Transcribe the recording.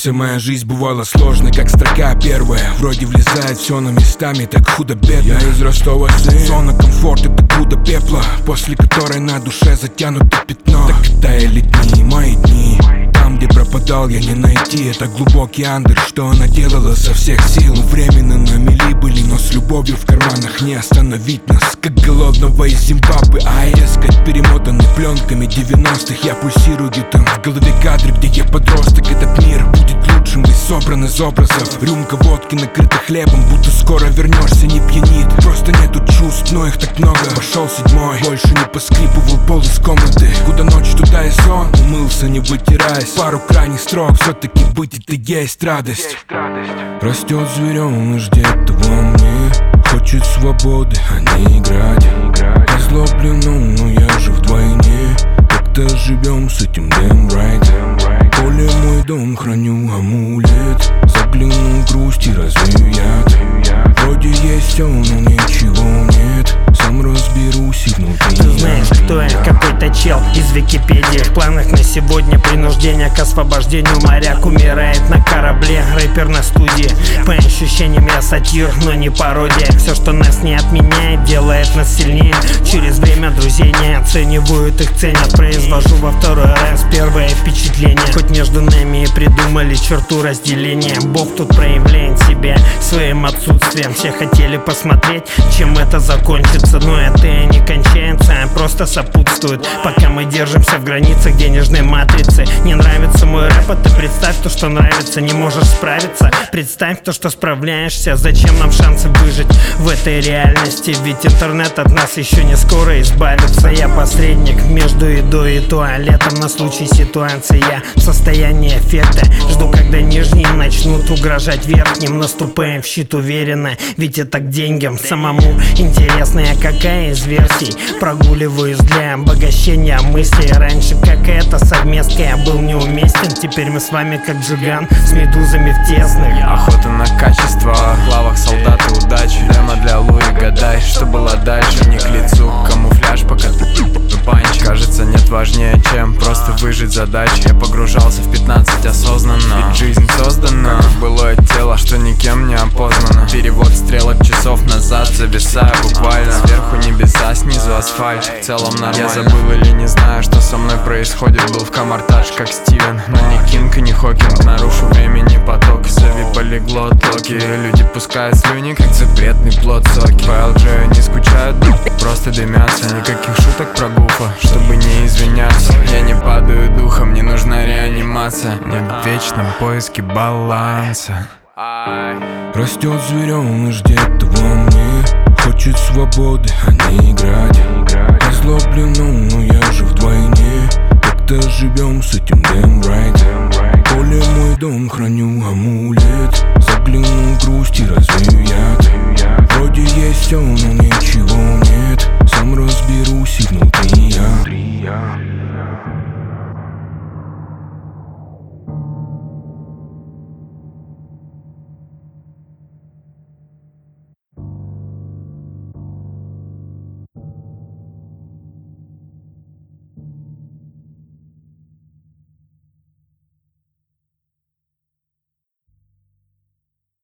Вся моя жизнь бывала сложной, как строка первая. Вроде влезает все на местами, так худо-бедно. Я из Ростова сын, зона комфорта, это груда пепла, после которой на душе затянуто пятно. Так таяли дни, мои дни. Там, где пропадал, я не найти. Это глубокий андер, что она делала со всех сил. Временно на мели были, но с любовью в карманах не остановить нас, как голодного из Зимбабве. А искать перемотанный пленками 90-х. Я пульсирую там в голове кадры, где я подросток. Этот мир будет лучшим, весь собран из образов. Рюмка водки накрыта хлебом, будто скоро вернешься, не пьянит. Просто нету чувств, но их так много. Пошел седьмой, больше не поскрипывал пол из комнаты. Куда ночь, туда и сон. Умылся, не вытираясь, пару крайних строк. Все-таки быть это есть радость. Растет звереныш где-то во мне, хочет свободы, а не играть. Озлоблен, но я же вдвойне. Как-то живем с этим damn right. Поле мой дом, храню амулет. Заглянул в грусть и развею яд. Вроде есть все, но ничего нет. Сам разберусь и внутри. Ты знаешь, кто я? Какой-то чел из Википедии. В планах на сегодня принуждение к освобождению. Моряк умирает на корабле, рэпер на студии. По ощущениям я сатир, но не пародия. Все, что нас не отменяет, делает нас сильнее. Через время друзей не оценивают, их ценят. Произвожу во второй раз первое впечатление. Хоть между нами и придумали черту разделения. Бог тут проявляет себя своим отсутствием. Все хотели посмотреть, чем это закончится. Но это и не кончается, а просто сопутствует. Пока мы держимся в границах денежной матрицы. Не нравится мой рэп, а ты представь то, что нравится. Не можешь справиться, представь то, что справляешься. Зачем нам шансы выжить в этой реальности? Ведь интернет от нас еще не скоро избавится. Я посредник между едой и туалетом. На случай ситуации я в состоянии эффекта. Жду, когда нижние начнут угрожать верхним. Наступаем в щит уверенно, ведь это к деньгам. Самому интересно, какая из версий прогуливаюсь для обогащения мыслей. Раньше какая-то совместка, я был неуместен. Теперь мы с вами как Джиган с медузами в тесных. Охота на качество, в лавах солдаты удачи. Демо для Луи, гадай, что было дальше. Не к лицу, камуфляж, пока панч. Кажется, нет важнее, чем просто выжить задачи. Я погружался в 15 осознанно, ведь жизнь создана, как былое тело, что никем не опознано. Перевод стрелок часов назад, зависаю буквально. Сверху небеса, снизу асфальт, в целом нормально. Я забыл или не знаю, что со мной происходит. Был в Камартадж, как Стивен, но не Кинг и не Хокинг. Нарушу времени поток, зови полиглот. Локи, люди пускают слюни, как запретный плод соки. По LG не скучают, просто дымятся. Никаких шуток про гуфа, чтобы не извиняться. Я не падаю духом, мне нужна реанимация. Не в вечном поиске баланса. Растет звереныш где-то во мне, хочет свободы, а не играть. Озлоблен, но я же вдвойне. Как-то живем с этим damn right. Поле мой дом, храню амулет. Заглянул в грусть и